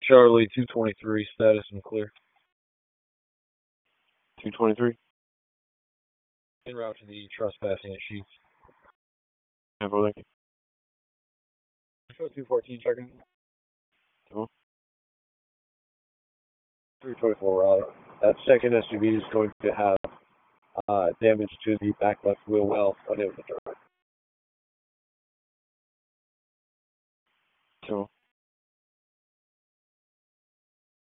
Charlie 223, status and clear. 223. En route to the trespassing at Sheets. Info, thank you. Show 214, checking. 324 route. That second SUV is going to have damage to the back left wheel well, unable to turn.